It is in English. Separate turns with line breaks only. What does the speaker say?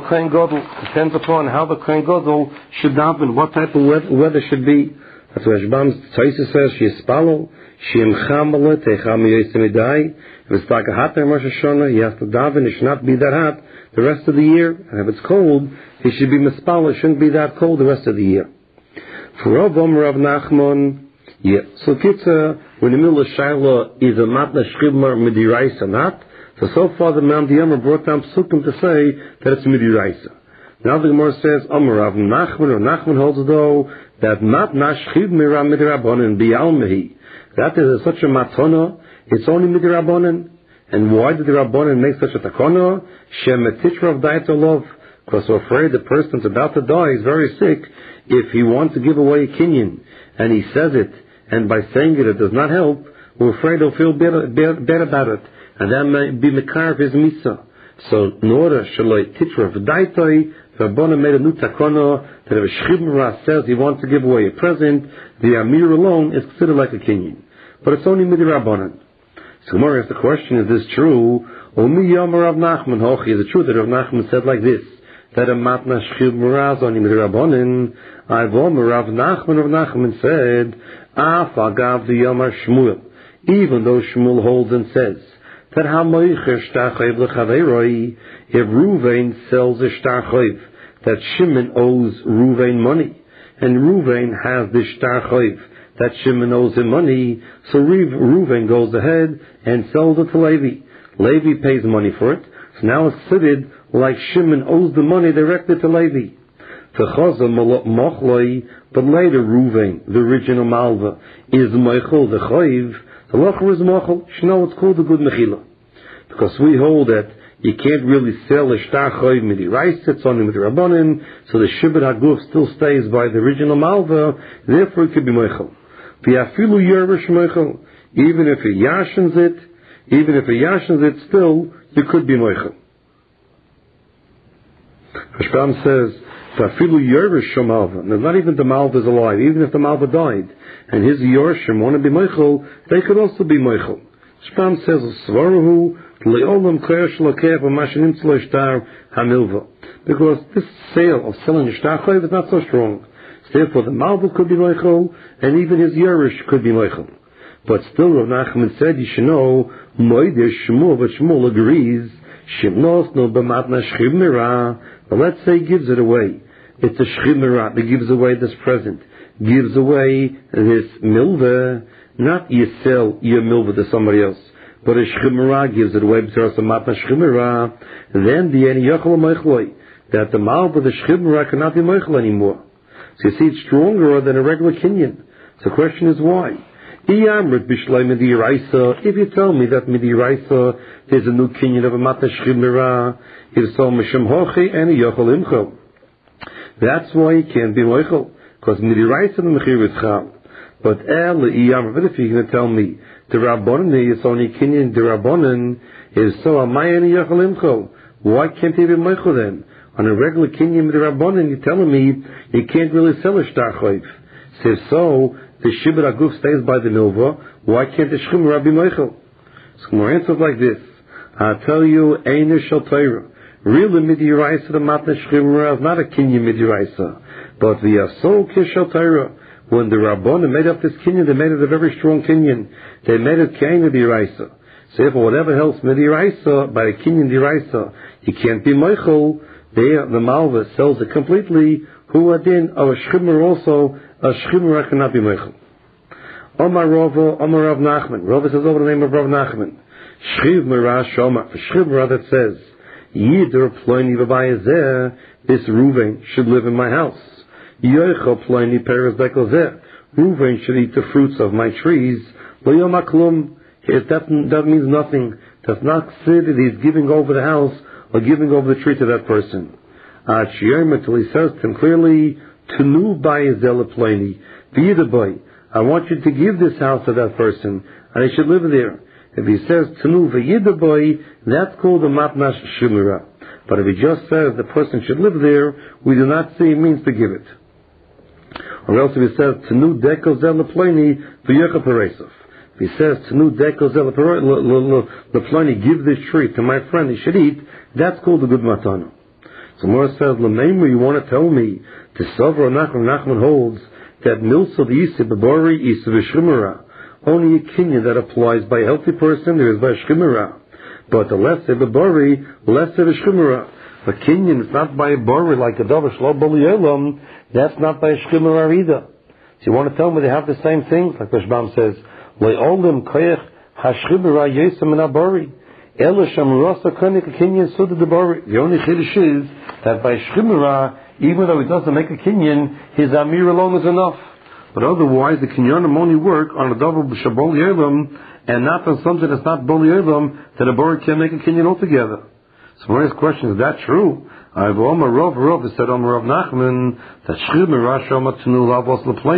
Kohen Gadol. Depends upon how the Kohen Gadol should daven, what type of weather should be. That's what Rashbam's Tzaisa says, she is spalo, she imchamale, techam yosemidai. If it's like a hot Rosh Hashanah, he has to daven, it should not be that hot the rest of the year. And if it's cold, he should be mispalo, it shouldn't be that cold the rest of the year. For Rav Nachman, yeah. So Kitza, when the middle of Shaila is a matna shchibmar midiraisa or not, so far the Mount Yama brought down psukim to say that it's midiraisa. Now the Gemara says, Rav Nachman, or Nachman holds though, that matna shchibmira midirabonin bialmehi. That is such a matana, it's only midirabonin. And why did the Rabbanan make such a takana? Shem etitra of daitolov. Because we're afraid the person's about to die, he's very sick. If he wants to give away a kinyan, and he says it, and by saying it, it does not help, we're afraid he'll feel bad about it, and that may be mekar of his misa. So, in order, shaloi titra v'daitoi, the Rabbanan made a new takana, that if a shchibmara says he wants to give away a present, the amir alone is considered like a kinyan. But it's only midi Rabbanan. So, Gemara asks the question, is this true? Omi yom Rav Nachman hochi, is it true that Rav Nachman said like this? That a matna shchibmara is only midi Rabbanan? Rav Nachman said, Af agav the Yomar Shmuel, even though Shmuel holds and says that Hamoicher Shtarchayv Lechaveiroi, if Ruvain sells a Shtarchayv, that Shimon owes Ruvain money, and Ruvain has this Shtarchayv, that Shimon owes him money, so Ruvain goes ahead and sells it to Levi. Levi pays money for it, so now it's sitted like Shimon owes the money directly to Levi. But later Ruvain, the original Malva, is Meichel, the Chayiv. The Locher is Meichel. Shno, it's called the good Mechila. Because we hold that you can't really sell a Shtar Chayiv Midiraisa, it's only with the Rabbanim, so the Shibud HaGuf still stays by the original Malva, therefore it could be Meichel. V'yafilu Yervish Meichel, even if he yashens it, still, you could be Meichel. Rashbam says, Fafilu Yervish Shomalva. Now, not even the Malva is alive. Even if the Malva died, and his Yorshim want to be Meichel, they could also be Meichel. Shpam says, Svaruhu Leolam Kler Shlokev Mashinim Tzlo Shtar Hamilva. Because this sale of selling a Shtar Chayiv is not so strong. So therefore, the Malva could be Meichel, and even his Yerish could be Meichel. But still, Rav Nachman said, you should know, Moidir Shmuel, but Shmuel agrees, Shimnos no B'matna Shchibmira. But let's say he gives it away. It's a shchimera that gives away this present, gives away this milva, not you sell your milva to somebody else, but a shchimera gives it away, then the eni yachol meichloi, that the malva, the shchimera, cannot be meichel anymore. So you see, it's stronger than a regular kinyan. So the question is why? If you tell me that midiraisa there's a new kinyan of a matna shchimera, if so, Mishem Hochi and Yochel Imchel. That's why he can't be Moichel, because Midiraisa and Mechir is Chal. But if you're going to tell me the Rabbanan is only Kinyan, the Rabbanan is so Amay and Yochel Imchel. Why can't he be Moichel then? On a regular Kinyan with the Rabbanan, you're telling me you can't really sell a Shtar Chayiv. So if so, the Shibud HaGuf stays by the Milva, why can't the Shchimra be Moichel? So more answers like this. I'll tell you, Einer Shal Torah. Really, midiraisa, the matna shchimra is not a kinyan midiraisa, but the asol kishal Torah. When the Rabbanim made up this kinyan, they made it a very strong kinyan. They made it kain midiraisa. So if whatever helps midiraisa by a kinyan diraisa, you can't be meichel. There, the malva sells it completely. Who adin of a shchimra also, a shchimra cannot be meichel. Omar Rav Nachman. Rav says over the name of Rav Nachman. Shchiv mira shoma. A shchimra that says, Yider Ploini Vabayazeh, this Ruvain should live in my house. Yoicha Ploini Peres Bekozeh, Ruvain should eat the fruits of my trees. Loyomaklum, that means nothing. Does not say that he's giving over the house or giving over the tree to that person. Until he says to him clearly, Tenu Bayazeh Ploini, V'yidaboy, I want you to give this house to that person, and he should live there. If he says Tanu v'yidaboy, that's called a matnash shimura. But if he just says the person should live there, we do not see he means to give it. Or else if he says Tanu deko zel leploni v'yecha peresov. If he says Tanu deko zel leploni, give this tree to my friend, he should eat. That's called a good matana. So Mora says, L'meimu, you want to tell me, the Sovra Nachman holds that Milsa the Babari is Vishrimara. Only a kinyan that applies by a healthy person, there is by Shrimara. But the lesser Babari, lesser Vishrimara. But kinyan is not by a bari like a Dover Shlo Bolielam, that's not by a Shrimara either. So you want to tell me they have the same things? Like Rashbam says, Le'olim Koyach HaShrimara Yesam and Abari. The only chiddush is that by Shrimara, even though he doesn't make a kinyan, his amir alone is enough. But otherwise, the kinyanim only work on a double b'shabol yelam, and not on something that's not bol yelam, that a bari can't make a kinyan altogether. So one of his questions, is that true? I've Rav said Rav Nachman that Shrimara shama tenu lavos leplain.